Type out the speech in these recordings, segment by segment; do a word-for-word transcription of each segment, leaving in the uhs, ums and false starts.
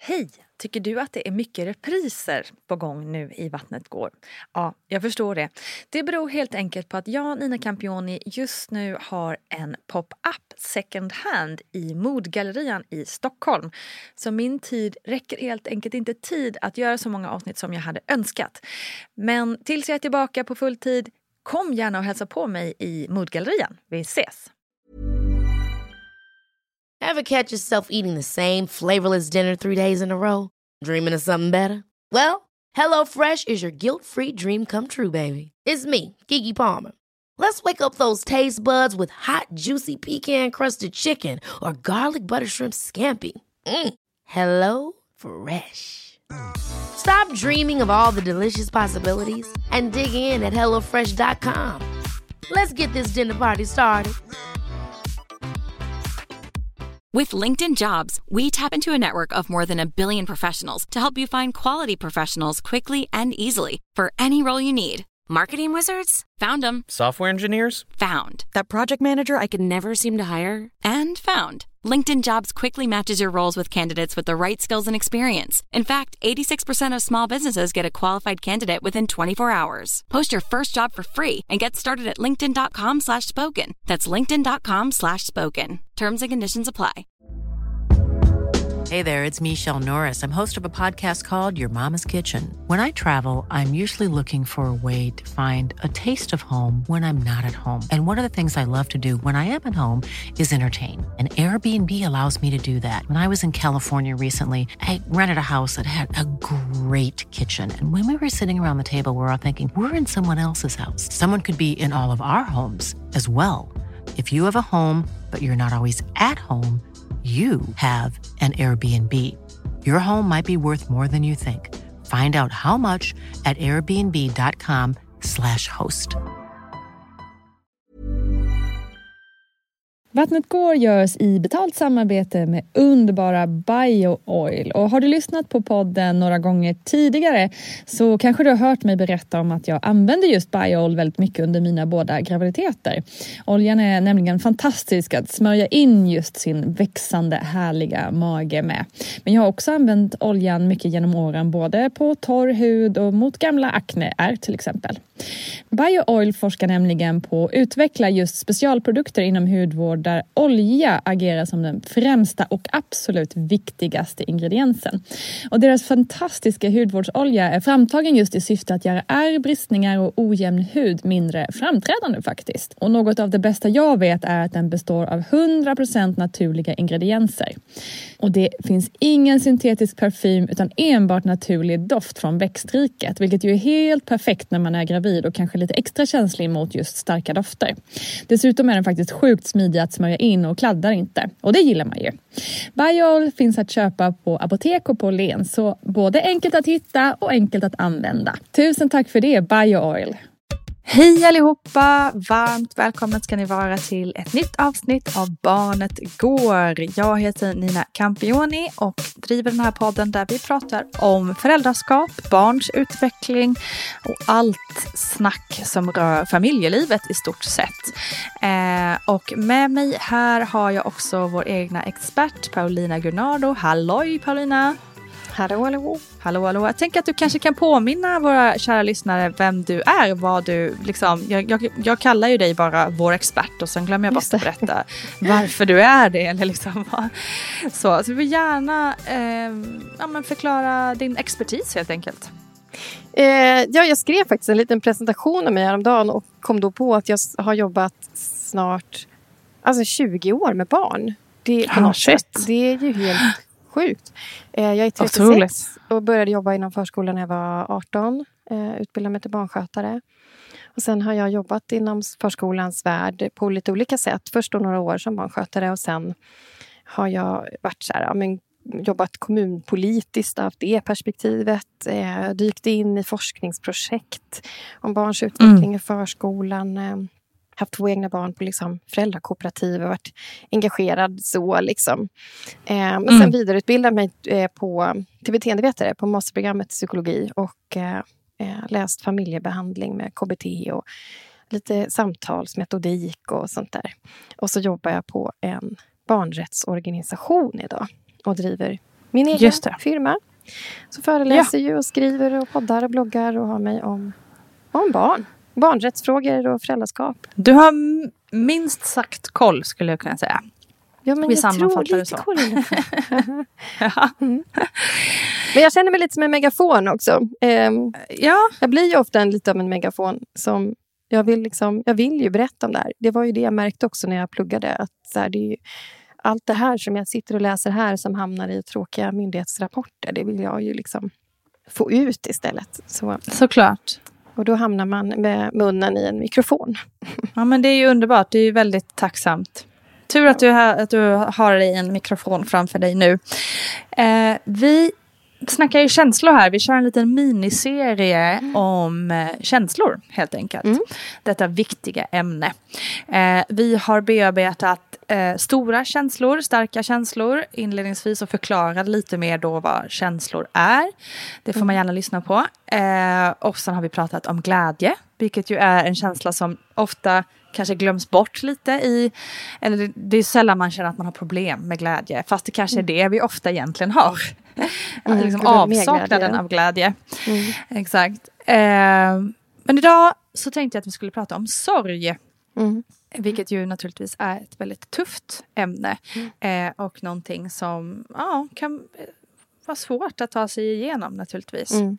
Hej! Tycker du att det är mycket repriser på gång nu i Vattnet går? Ja, jag förstår det. Det beror helt enkelt på att jag, Nina Campioni, just nu har en pop-up second hand i Modgallerian i Stockholm. Så min tid räcker helt enkelt inte tid att göra så många avsnitt som jag hade önskat. Men tills jag är tillbaka på full tid, kom gärna och hälsa på mig i Modgallerian. Vi ses! Ever catch yourself eating the same flavorless dinner three days in a row? Dreaming of something better? Well, HelloFresh is your guilt-free dream come true, baby. It's me, Keke Palmer. Let's wake up those taste buds with hot, juicy pecan-crusted chicken or garlic butter shrimp scampi. Mm. Hello Fresh. Stop dreaming of all the delicious possibilities and dig in at hello fresh dot com. Let's get this dinner party started. With LinkedIn Jobs, we tap into a network of more than a billion professionals to help you find quality professionals quickly and easily for any role you need. Marketing wizards? Found them. Software engineers? Found. That project manager I could never seem to hire? And found. LinkedIn Jobs quickly matches your roles with candidates with the right skills and experience. In fact, eighty-six percent of small businesses get a qualified candidate within twenty-four hours. Post your first job for free and get started at linkedin dot com slash spoken. That's linkedin dot com slash spoken. Terms and conditions apply. Hey there, it's Michelle Norris. I'm host of a podcast called Your Mama's Kitchen. When I travel, I'm usually looking for a way to find a taste of home when I'm not at home. And one of the things I love to do when I am at home is entertain. And Airbnb allows me to do that. When I was in California recently, I rented a house that had a great kitchen. And when we were sitting around the table, we were all thinking, we're in someone else's house. Someone could be in all of our homes as well. If you have a home, but you're not always at home, you have an Airbnb. Your home might be worth more than you think. Find out how much at airbnb dot com slash host. Vattnet går görs i betalt samarbete med underbara BioOil. Och har du lyssnat på podden några gånger tidigare så kanske du har hört mig berätta om att jag använder just BioOil väldigt mycket under mina båda graviditeter. Oljan är nämligen fantastisk att smörja in just sin växande härliga mage med. Men jag har också använt oljan mycket genom åren både på torr hud och mot gamla akneär till exempel. BioOil forskar nämligen på att utveckla just specialprodukter inom hudvård där olja agerar som den främsta och absolut viktigaste ingrediensen. Och deras fantastiska hudvårdsolja är framtagen just i syfte att göra ärr, bristningar och ojämn hud mindre framträdande faktiskt. Och något av det bästa jag vet är att den består av hundra procent naturliga ingredienser. Och det finns ingen syntetisk parfym utan enbart naturlig doft från växtriket, vilket ju är helt perfekt när man är gravid och kanske lite extra känslig mot just starka dofter. Dessutom är den faktiskt sjukt smidig att smörja in och kladdar inte. Och det gillar man ju. BioOil finns att köpa på apotek och på Len, så både enkelt att hitta och enkelt att använda. Tusen tack för det, BioOil! Hej allihopa! Varmt välkomna ska ni vara till ett nytt avsnitt av Barnet går. Jag heter Nina Campioni och driver den här podden där vi pratar om föräldraskap, barns utveckling och allt snack som rör familjelivet i stort sett. Eh, och med mig här har jag också vår egna expert Paulina Gunnardo. Halloj Paulina! Hallå, hallå. Hallå, hallå. Jag tänker att du kanske kan påminna våra kära lyssnare vem du är, vad du liksom, jag, jag, jag kallar ju dig bara vår expert och sen glömmer jag bara att berätta varför du är det eller liksom. Så, så vi vill gärna eh, ja, men förklara din expertis helt enkelt. Eh, ja, jag skrev faktiskt en liten presentation av mig häromdagen och kom då på att jag har jobbat snart alltså tjugo år med barn. Det, på något sätt. Det är ju helt sjukt. Jag är trettiosex Otroligt. Och började jobba inom förskolan när jag var arton. Utbildade mig till barnskötare. Och sen har jag jobbat inom förskolans värld på lite olika sätt. Först då några år som barnskötare och sen har jag varit så här, ja, men, jobbat kommunpolitiskt av det perspektivet. Dykt in i forskningsprojekt om barns utveckling mm. i förskolan. Haft två egna barn på liksom föräldrakooperativ och varit engagerad så liksom. Eh, men mm. sen vidareutbildade mig eh, på, till beteendevetare på masterprogrammet psykologi och eh, läst familjebehandling med K B T och lite samtalsmetodik och sånt där. Och så jobbar jag på en barnrättsorganisation idag och driver min egen firma. Så föreläser ja. ju och skriver och poddar och bloggar och har mig om, om barn. Barnrättsfrågor och föräldraskap. Du har minst sagt koll, skulle jag kunna säga. Ja, men Vi jag tror lite så. koll. mm. Men jag känner mig lite som en megafon också. Eh, ja. Jag blir ju ofta en, lite av en megafon som jag vill, liksom, jag vill ju berätta om det här. Det var ju det jag märkte också när jag pluggade. Att så här, det är ju, allt det här som jag sitter och läser här som hamnar i tråkiga myndighetsrapporter. Det vill jag ju liksom få ut istället. Så. Såklart. Och då hamnar man med munnen i en mikrofon. Ja, men det är ju underbart. Det är ju väldigt tacksamt. Tur att du har, att du har en mikrofon framför dig nu. Eh, vi snackar ju känslor här. Vi kör en liten miniserie mm. om eh, känslor, helt enkelt. Mm. Detta viktiga ämne. Eh, vi har bearbetat eh, stora känslor, starka känslor inledningsvis och förklarat lite mer då vad känslor är. Det får man gärna lyssna på. Eh, och sen har vi pratat om glädje, vilket ju är en känsla som ofta kanske glöms bort lite i, eller det, det är sällan man känner att man har problem med glädje, fast det kanske är det vi ofta egentligen har. Mm, liksom avsaknaden av glädje. Mm. Exakt. Eh, men idag så tänkte jag att vi skulle prata om sorg. Mm. Vilket ju naturligtvis är ett väldigt tufft ämne. Mm. Eh, och någonting som ja, kan vara svårt att ta sig igenom naturligtvis. Mm.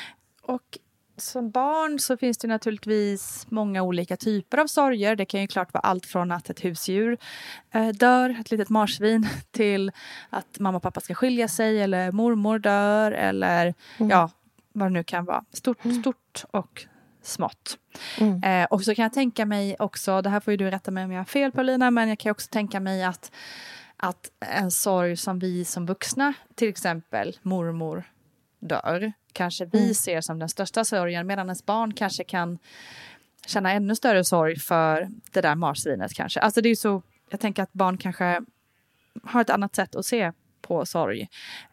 Och som barn så finns det naturligtvis många olika typer av sorger. Det kan ju klart vara allt från att ett husdjur eh, dör, ett litet marsvin, till att mamma och pappa ska skilja sig eller mormor dör eller mm. ja, vad det nu kan vara. Stort, mm. stort och smått. Mm. Eh, och så kan jag tänka mig också, det här får ju du rätta mig om jag har fel, Paulina, men jag kan också tänka mig att, att en sorg som vi som vuxna, till exempel mormor dör, kanske vi mm. ser som den största sorgen, medan ens barn kanske kan känna ännu större sorg för det där marsvinet kanske. Alltså det är ju så, jag tänker att barn kanske har ett annat sätt att se på sorg.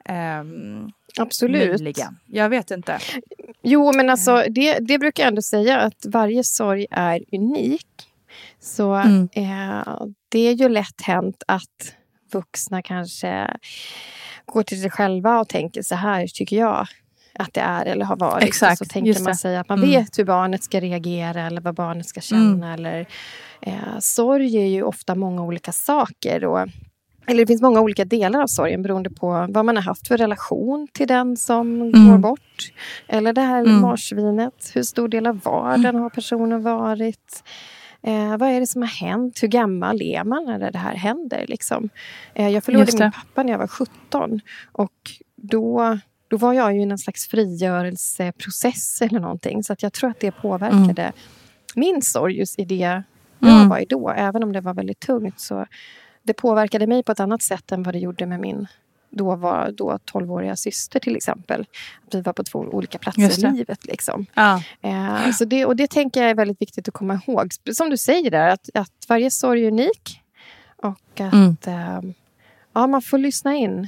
Um, Absolut. Möjligen. Jag vet inte. Jo, men alltså det, det brukar jag ändå säga att varje sorg är unik. Så mm. eh, det är ju lätt hänt att vuxna kanske går till sig själva och tänker så här tycker jag att det är eller har varit. Exakt, så tänker man sig att man mm. vet hur barnet ska reagera eller vad barnet ska känna. Mm. Eller, eh, sorg är ju ofta många olika saker. Och, eller det finns många olika delar av sorgen beroende på vad man har haft för relation till den som mm. går bort. Eller det här mm. marsvinet. Hur stor del av vardagen har personen varit? Eh, vad är det som har hänt? Hur gammal är man när det här händer? Liksom? Eh, jag förlorade min pappa när jag var sjutton. Och då... Då var jag ju i en slags frigörelseprocess eller någonting. Så att jag tror att det påverkade mm. min sorg just i det jag mm. var i då. Även om det var väldigt tungt. Så det påverkade mig på ett annat sätt än vad det gjorde med min då var då tolvåriga syster till exempel. Att vi var på två olika platser i livet. Liksom. Ja. Eh, så det, och det tänker jag är väldigt viktigt att komma ihåg. Som du säger där, att, att varje sorg är unik. Och att mm. eh, ja, man får lyssna in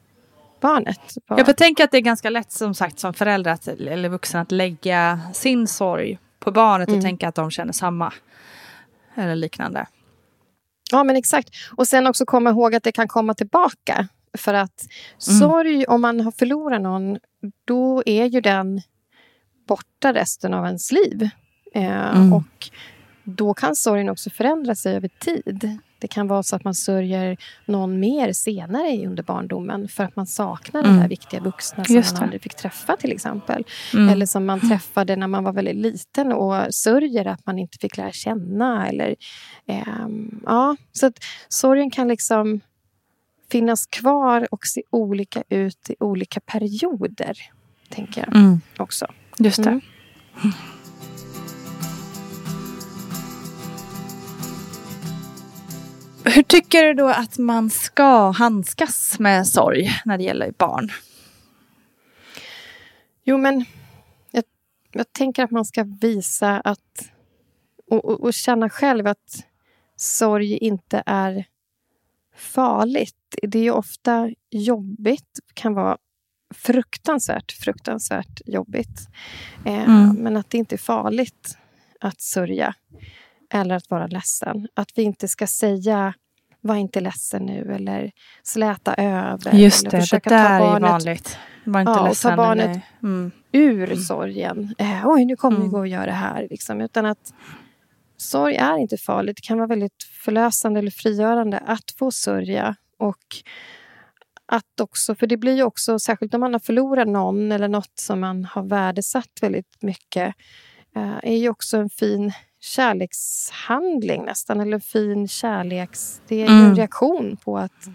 barnet. Jag får tänka att det är ganska lätt som sagt som förälder att, eller vuxen att lägga sin sorg på barnet mm. och tänka att de känner samma eller liknande. Ja, men exakt. Och sen också komma ihåg att det kan komma tillbaka. För att mm. sorg, om man har förlorat någon, då är ju den borta resten av ens liv. Eh, mm. Och då kan sorgen också förändra sig över tid. Det kan vara så att man sörjer någon mer senare under barndomen för att man saknar mm. den där viktiga vuxna som man aldrig fick träffa till exempel. Mm. Eller som man träffade när man var väldigt liten och sörjer att man inte fick lära känna. Eller, eh, ja, så att sorgen kan liksom finnas kvar och se olika ut i olika perioder, tänker jag mm. också. Just det. Mm. Hur tycker du då att man ska handskas med sorg när det gäller barn? Jo, men jag, jag tänker att man ska visa att och, och, och känna själv att sorg inte är farligt. Det är ju ofta jobbigt, kan vara fruktansvärt, fruktansvärt jobbigt. Eh, mm. Men att det inte är farligt att sörja eller att vara ledsen. Att vi inte ska säga var inte ledsen nu, eller släta över. Just eller det, försöka det där ta barnet, är vanligt. Var inte ja, ledsen, ta barnet eller, mm. ur mm. sorgen. Eh, Oj, nu kommer mm. vi gå och göra det här. Liksom. Utan att sorg är inte farligt. Det kan vara väldigt förlösande eller frigörande att få sörja. Och att också, för det blir ju också, särskilt om man har förlorat någon eller något som man har värdesatt väldigt mycket, eh, är ju också en fin kärlekshandling nästan, eller fin kärleks... Det är ju Mm. en reaktion på att,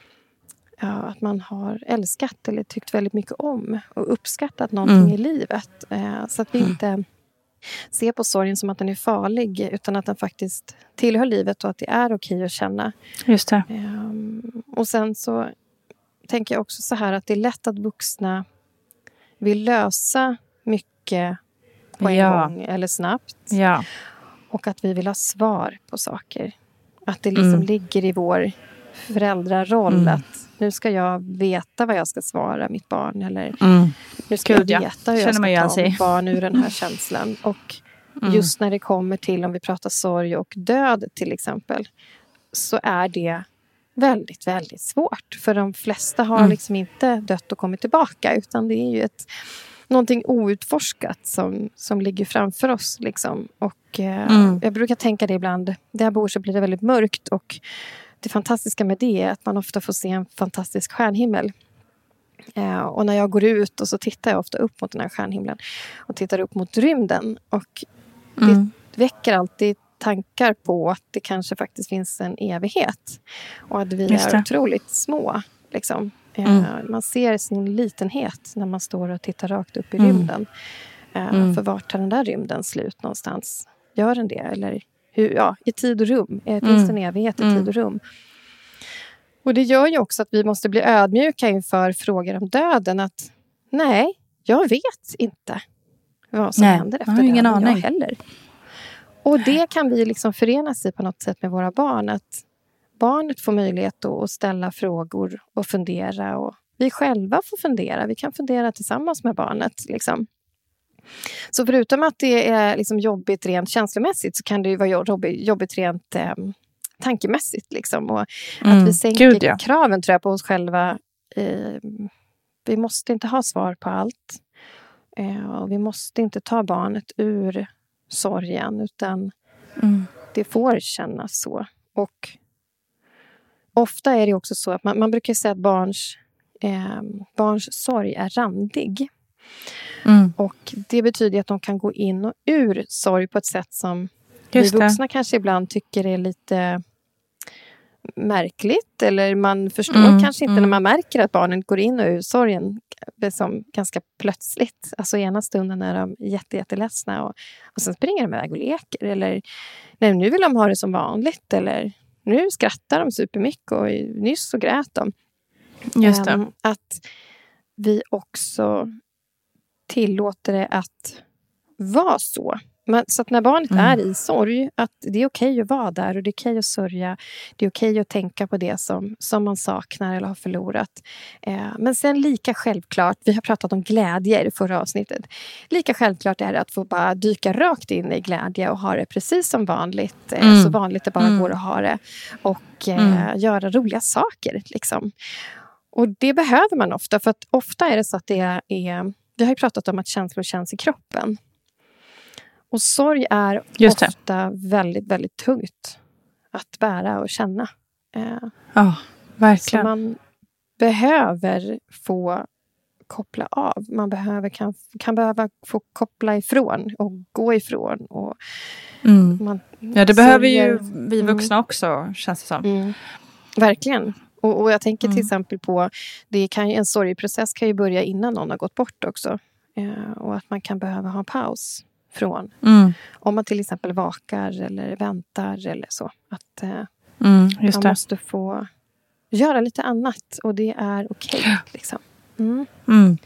ja, att man har älskat eller tyckt väldigt mycket om och uppskattat någonting Mm. i livet. Eh, så att vi Mm. inte ser på sorgen som att den är farlig, utan att den faktiskt tillhör livet och att det är okej att känna. Just det. Eh, och sen så tänker jag också så här att det är lätt att vuxna vill lösa mycket på en Ja. gång eller snabbt. Ja. Och att vi vill ha svar på saker. Att det liksom Mm. ligger i vår föräldraroll Mm. att nu ska jag veta vad jag ska svara mitt barn. Eller Mm. nu ska Gud, jag ja. veta hur Känner jag man ska igen ta sig. mitt barn ur den här känslan. Och Mm. just när det kommer till, om vi pratar sorg och död till exempel, så är det väldigt, väldigt svårt. För de flesta har Mm. liksom inte dött och kommit tillbaka, utan det är ju ett någonting outforskat som, som ligger framför oss. Liksom. Och eh, Mm. jag brukar tänka det ibland. Där jag bor så blir det väldigt mörkt. Och det fantastiska med det är att man ofta får se en fantastisk stjärnhimmel. Eh, och när jag går ut och så tittar jag ofta upp mot den här stjärnhimlen. Och tittar upp mot rymden. Och Mm. det väcker alltid tankar på att det kanske faktiskt finns en evighet. Och att vi Just är det. otroligt små. Liksom. Mm. Eh, man ser sin litenhet när man står och tittar rakt upp i Mm. rymden. Eh, Mm. För vart tar den där rymden slut någonstans? Gör den det? Eller hur, ja, i tid och rum. Eh, finns Mm. det en evighet i Mm. tid och rum? Och det gör ju också att vi måste bli ödmjuka inför frågor om döden. Att nej, jag vet inte vad som Nej, händer jag efter har döden. ingen Jag aning. heller. Och det kan vi liksom förenas i på något sätt med våra barn. Att barnet får möjlighet att ställa frågor och fundera. Och vi själva får fundera. Vi kan fundera tillsammans med barnet. Liksom. Så förutom att det är liksom jobbigt rent känslomässigt, så kan det ju vara jobbigt, jobbigt rent eh, tankemässigt. Liksom. Och Mm. att vi sänker Gud, ja. kraven, tror jag, på oss själva. Eh, vi måste inte ha svar på allt. Eh, och vi måste inte ta barnet ur sorgen, utan Mm. det får kännas så. Och ofta är det också så att man, man brukar säga att barns, eh, barns sorg är randig. Mm. Och det betyder att de kan gå in och ur sorg på ett sätt som Just vi det. vuxna kanske ibland tycker är lite märkligt. Eller man förstår Mm, kanske inte mm. när man märker att barnen går in och ur sorgen som ganska plötsligt. Alltså ena stunden är de jätte, jätteledsna och, och sen springer de iväg och leker. Eller nej, nu vill de ha det som vanligt. Eller nu skrattar de supermycket och nyss så grät de. Just det. Um, att vi också tillåter det att vara så. Men, så att när barnet Mm. är i sorg, att det är okej att vara där och det är okej att sörja. Det är okej att tänka på det som, som man saknar eller har förlorat. Eh, men sen lika självklart, vi har pratat om glädje i det förra avsnittet. Lika självklart är det att få bara dyka rakt in i glädje och ha det precis som vanligt. Eh, Mm. Så vanligt det bara Mm. går att ha det. Och eh, Mm. göra roliga saker liksom. Och det behöver man ofta, för att ofta är det så att det är, vi har ju pratat om att känslor känns i kroppen. Och sorg är Just det. ofta väldigt, väldigt tungt att bära och känna. Eh, Ja, så verkligen. man behöver få koppla av. Man behöver, kan, kan behöva få koppla ifrån och gå ifrån. Och Mm. man Ja, det behöver ju sörjer. vi Mm. vuxna också, känns det som. Mm. Verkligen. Och, och jag tänker till Mm. exempel på, det kan ju, en sorgprocess kan ju börja innan någon har gått bort också. Eh, och att man kan behöva ha en paus från. Mm. Om man till exempel vakar eller väntar eller så. Att eh, Mm, just man det. måste få göra lite annat. Och det är okej. Okay, liksom. Mm. Mm.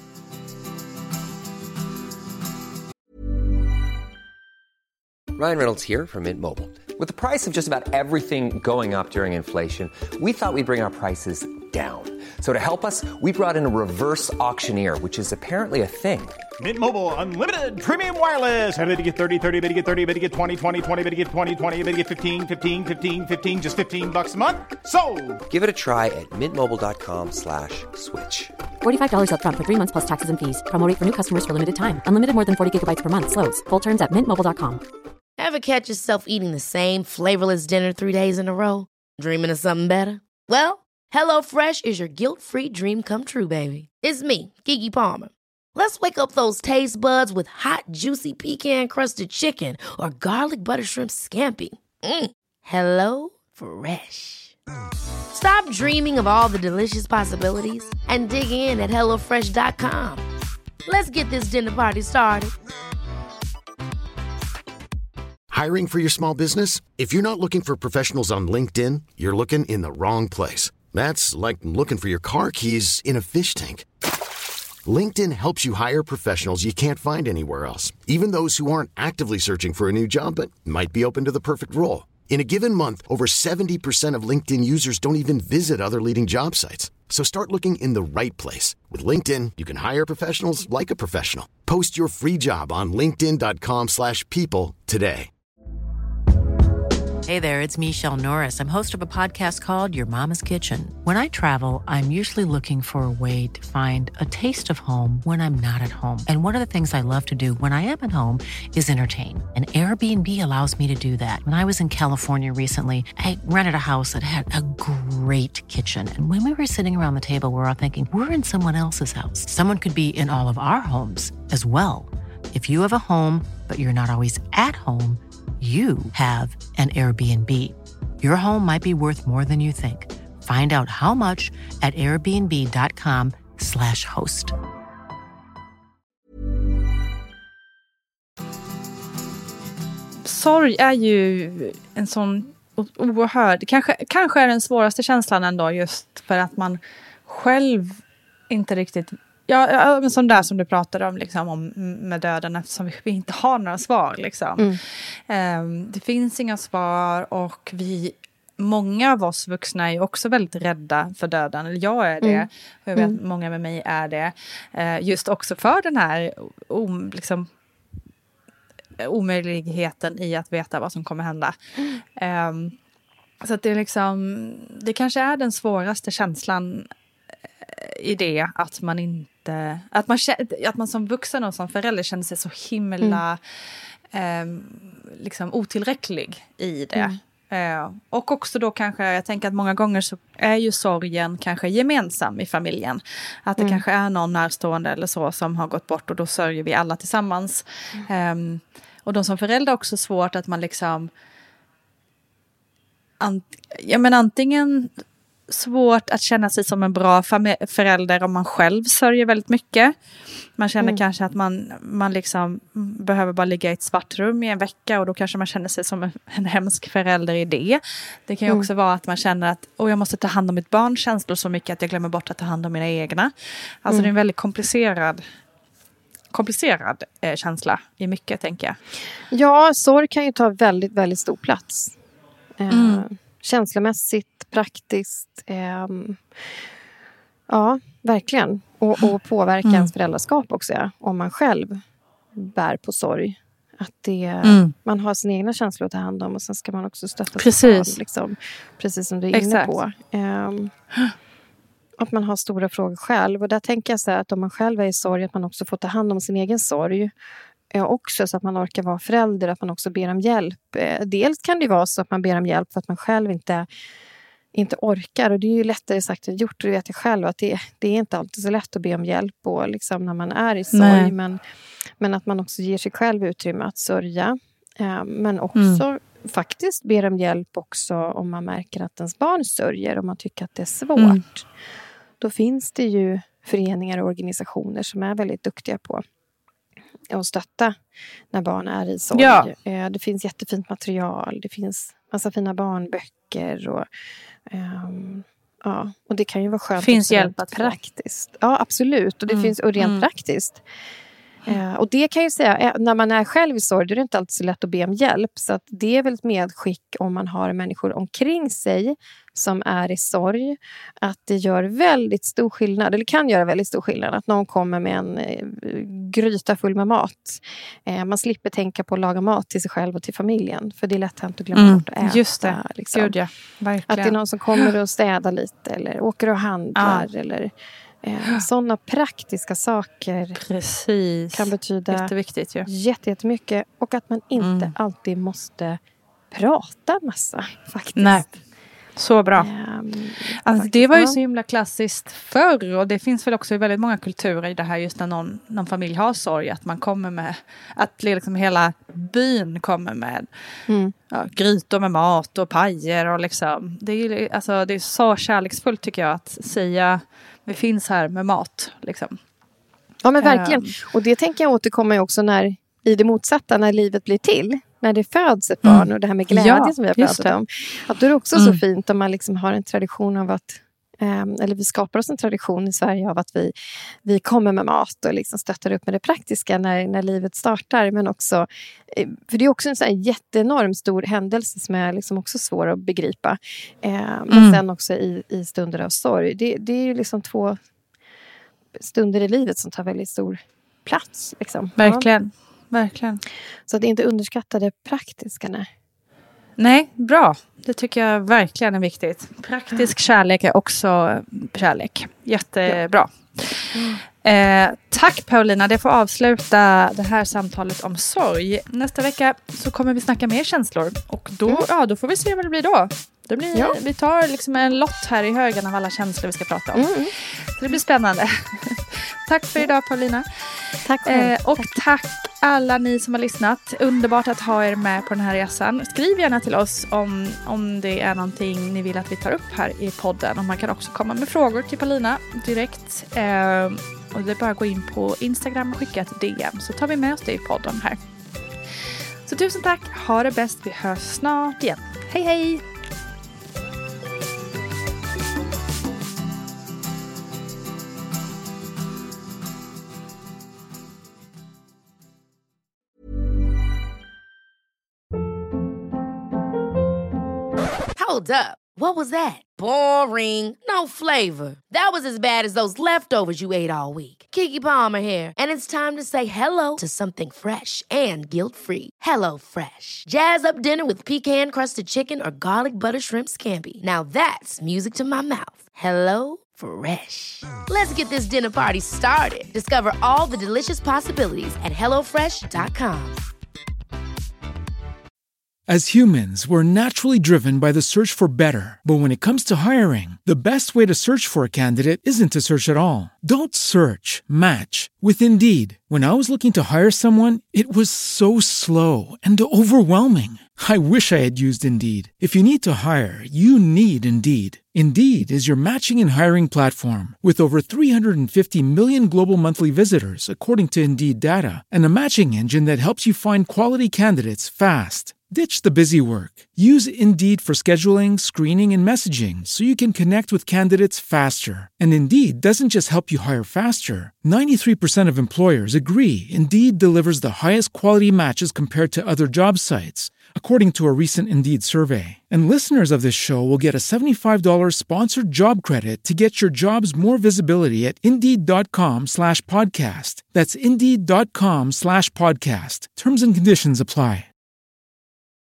Ryan Reynolds here from Mint Mobile. With the price of just about everything going up during inflation, we thought we'd bring our prices down. So to help us, we brought in a reverse auctioneer, which is apparently a thing. Mint Mobile Unlimited Premium Wireless. How to get thirty, thirty, how to get thirty, how to get twenty, twenty, twenty, how to get twenty, twenty, how to get fifteen, fifteen, fifteen, fifteen, just fifteen bucks a month? Sold! Give it a try at mintmobile.com slash switch. forty-five dollars up front for three months plus taxes and fees. Promo rate for new customers for limited time. Unlimited more than forty gigabytes per month. Slows full terms at mint mobile dot com. Ever catch yourself eating the same flavorless dinner three days in a row? Dreaming of something better? Well, HelloFresh is your guilt-free dream come true, baby. It's me, Keke Palmer. Let's wake up those taste buds with hot, juicy pecan-crusted chicken or garlic butter shrimp scampi. Mm. Hello Fresh. Stop dreaming of all the delicious possibilities and dig in at hello fresh dot com. Let's get this dinner party started. Hiring for your small business? If you're not looking for professionals on LinkedIn, you're looking in the wrong place. That's like looking for your car keys in a fish tank. LinkedIn helps you hire professionals you can't find anywhere else, even those who aren't actively searching for a new job but might be open to the perfect role. In a given month, over seventy percent of LinkedIn users don't even visit other leading job sites. So start looking in the right place. With LinkedIn, you can hire professionals like a professional. Post your free job on linkedin dot com slash people today. Hey there, it's Michelle Norris. I'm host of a podcast called Your Mama's Kitchen. When I travel, I'm usually looking for a way to find a taste of home when I'm not at home. And one of the things I love to do when I am at home is entertain. And Airbnb allows me to do that. When I was in California recently, I rented a house that had a great kitchen. And when we were sitting around the table, we were all thinking, we're in someone else's house. Someone could be in all of our homes as well. If you have a home, but you're not always at home, you have an Airbnb. Your home might be worth more than you think. Find out how much at airbnb dot com slash host. Sorg är ju en sån oerhörd, kanske, kanske är den svåraste känslan ändå, just för att man själv inte riktigt, ja, en sån där som du pratade om, liksom, om med döden, eftersom vi inte har några svar. Liksom. Mm. Um, det finns inga svar, och vi, många av oss vuxna är också väldigt rädda för döden. Eller jag är det, mm. och jag vet mm. många med mig är det. Uh, just också för den här om, liksom, omöjligheten i att veta vad som kommer hända. Mm. Um, så att det är liksom, det kanske är den svåraste känslan i det, att man inte, att man, att man som vuxen och som förälder känner sig så himla mm. eh, liksom otillräcklig i det. Mm. Eh, och också då kanske, jag tänker att många gånger så är ju sorgen kanske gemensam i familjen. Att det mm. kanske är någon närstående eller så som har gått bort, och då sörjer vi alla tillsammans. Mm. Eh, och de som föräldrar också svårt att man liksom ant, ja men antingen svårt att känna sig som en bra fam- förälder om man själv sörjer väldigt mycket. Man känner mm. kanske att man, man liksom behöver bara ligga i ett svart rum i en vecka, och då kanske man känner sig som en, en hemsk förälder i det. Det kan ju mm. också vara att man känner att oh, jag måste ta hand om mitt barns känslor så mycket att jag glömmer bort att ta hand om mina egna. Alltså mm. det är en väldigt komplicerad komplicerad eh, känsla i mycket, tänker jag. Ja, sorg kan ju ta väldigt, väldigt stor plats. Eh, mm. Känslomässigt, praktiskt. Eh, ja, verkligen. Och, och påverka mm. ens föräldraskap också, ja, om man själv bär på sorg. Att det, mm. man har sina egna känslor att ta hand om, och sen ska man också stötta precis. sig själv. Liksom, precis som du är inne Exakt. på. Eh, att man har stora frågor själv. Och där tänker jag så här, att om man själv är i sorg, att man också får ta hand om sin egen sorg. Eh, också så att man orkar vara förälder, att man också ber om hjälp. Eh, dels kan det vara så att man ber om hjälp för att man själv inte, inte orkar. Och det är ju lättare sagt än gjort. Och det vet jag själv att det, det är inte alltid så lätt att be om hjälp och liksom när man är i sorg. Men, men att man också ger sig själv utrymme att sörja. Eh, men också mm. faktiskt ber om hjälp också om man märker att ens barn sörjer. Om man tycker att det är svårt. Mm. Då finns det ju föreningar och organisationer som är väldigt duktiga på att stötta när barn är i sorg. Ja. Det finns jättefint material. Det finns massa fina barnböcker. Och, um, ja. och det kan ju vara skönt. Finns hjälp att praktiskt. Ja, absolut. Och det mm. finns och rent mm. praktiskt. Uh, och det kan jag säga, när man är själv i sorg, då är det inte alltid så lätt att be om hjälp. Så att det är väl ett medskick om man har människor omkring sig som är i sorg, att det gör väldigt stor skillnad, eller kan göra väldigt stor skillnad, att någon kommer med en eh, gryta full med mat. Eh, man slipper tänka på att laga mat till sig själv och till familjen, för det är lätt hänt att glömma mm, bort att äta. Just det, liksom. Gud, ja. Verkligen. Att det är någon som kommer och städar lite, eller åker och handlar, ja. eller eh, sådana praktiska saker. Precis. Kan betyda jätteviktigt, ja. jätte, jättemycket, och att man inte mm. alltid måste prata massa, faktiskt. Nej. Så bra. Um, alltså, det var ju så himla klassiskt förr, och det finns väl också i väldigt många kulturer i det här, just när någon, någon familj har sorg, att man kommer med, att liksom hela byn kommer med mm. ja, grytor med mat och pajer och liksom, det är, alltså, det är så kärleksfullt tycker jag att säga, vi finns här med mat liksom. Ja, men verkligen. Um, och det tänker jag återkomma ju också när, i det motsatta, när livet blir till. När det föds ett barn, mm. och det här med glädje ja, som vi har pratat om. Att då är det också mm. så fint om man liksom har en tradition av att, eh, eller vi skapar oss en tradition i Sverige av att vi, vi kommer med mat och liksom stöttar upp med det praktiska när, när livet startar. Men också, eh, för det är också en sån här jätteenorm stor händelse som är liksom också svår att begripa. Eh, men mm. sen också i, i stunder av sorg. Det, det är ju liksom två stunder i livet som tar väldigt stor plats. Liksom. Verkligen. Ja. Verkligen. Så att inte underskatta det praktiska. Nej. nej, bra. Det tycker jag verkligen är viktigt. Praktisk kärlek är också kärlek. Jättebra. Eh, tack Paulina, det får avsluta det här samtalet om sorg. Nästa vecka så kommer vi snacka mer känslor. Och då, mm. ja, då får vi se vad det blir då. Det blir, ja. Vi tar liksom en lott här i högen av alla känslor vi ska prata om. Mm. Så det blir spännande. Tack för idag Paulina. Tack eh, Och tack. tack alla ni som har lyssnat. Underbart att ha er med på den här resan. Skriv gärna till oss om, om det är någonting ni vill att vi tar upp här i podden. Och man kan också komma med frågor till Paulina direkt. Eh, och det är bara att gå in på Instagram och skicka ett D M. Så tar vi med oss det i podden här. Så tusen tack. Ha det bäst. Vi hörs snart igen. Hej hej! Hold up. What was that? Boring. No flavor. That was as bad as those leftovers you ate all week. Keke Palmer here, and it's time to say hello to something fresh and guilt-free. Hello Fresh. Jazz up dinner with pecan-crusted chicken or garlic butter shrimp scampi. Now that's music to my mouth. Hello Fresh. Let's get this dinner party started. Discover all the delicious possibilities at hello fresh dot com. As humans, we're naturally driven by the search for better. But when it comes to hiring, the best way to search for a candidate isn't to search at all. Don't search, match with Indeed. When I was looking to hire someone, it was so slow and overwhelming. I wish I had used Indeed. If you need to hire, you need Indeed. Indeed is your matching and hiring platform with over three hundred fifty million global monthly visitors, according to Indeed data, and a matching engine that helps you find quality candidates fast. Ditch the busy work. Use Indeed for scheduling, screening, and messaging so you can connect with candidates faster. And Indeed doesn't just help you hire faster. ninety-three percent of employers agree Indeed delivers the highest quality matches compared to other job sites, according to a recent Indeed survey. And listeners of this show will get a seventy-five dollars sponsored job credit to get your jobs more visibility at Indeed.com slash podcast. That's Indeed.com slash podcast. Terms and conditions apply.